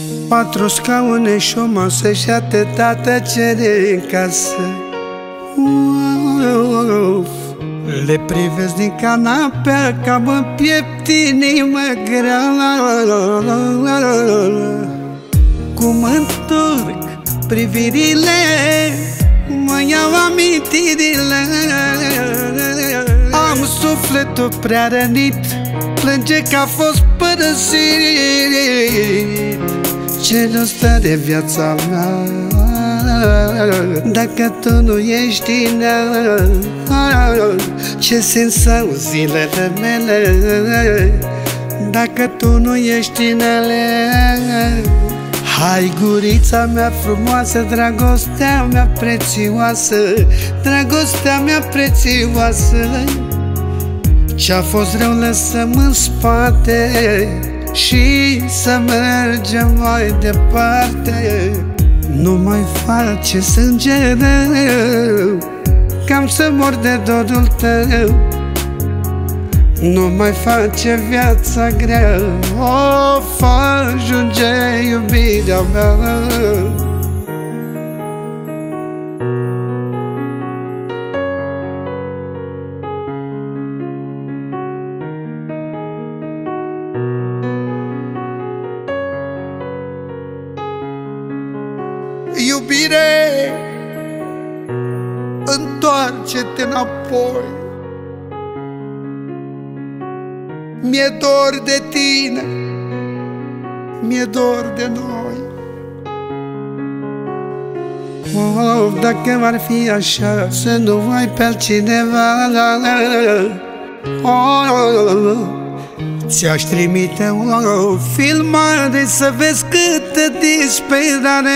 4 scaune și o masă și atâta tăcere în casă. Le privesc din canapea ca mă piept inima grea. Cum întorc privirile, mă iau amintirile. Am sufletul prea rănit, plânge că a fost părăsit. Ce nu stă de viața mea dacă tu nu ești în ea? Ce sens au zilele mele dacă tu nu ești în ele? Hai, gurița mea frumoasă, dragostea mea prețioasă, dragostea mea prețioasă. Ce-a fost rău lăsăm în spate și să mergem mai departe. Nu mai face sânge rău, cam să mor de dorul tău. Nu mai face viața grea, of, ajunge iubirea mea. Iubire, întoarce-te înapoi. Mi-e dor de tine, mi-e dor de noi. Oh, dacă ar fi așa, să nu mai pe altcineva. Oh, ți-aș trimite o filmare să vezi câtă disperare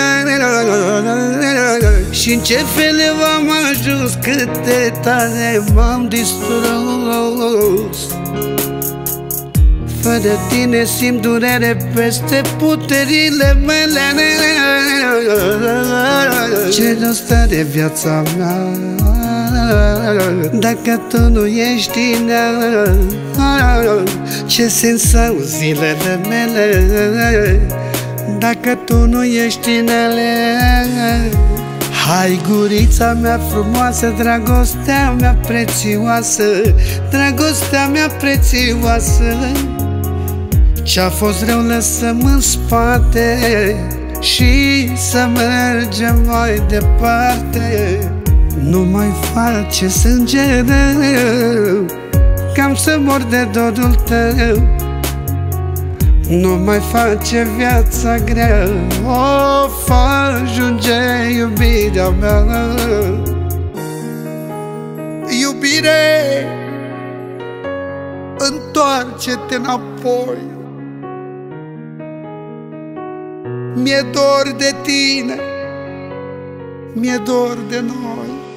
și în ce fel v-am ajuns, cât de tare m-am distrus. Fără tine simt durere peste puterile mele. Ce nu stă de viața mea dacă tu nu ești în ea? Ce sens au zilele mele dacă tu nu ești în ele? Hai, gurița mea frumoasă, dragostea mea prețioasă, dragostea mea prețioasă. Ce-a fost rău lăsăm în spate și să mergem mai departe. Nu mai face sânge rău, cam să mor de dorul tău. Nu mai face viața grea, of, ajunge iubirea mea. Iubire, întoarce-te înapoi. Mi-e dor de tine, mi-e dor de noi.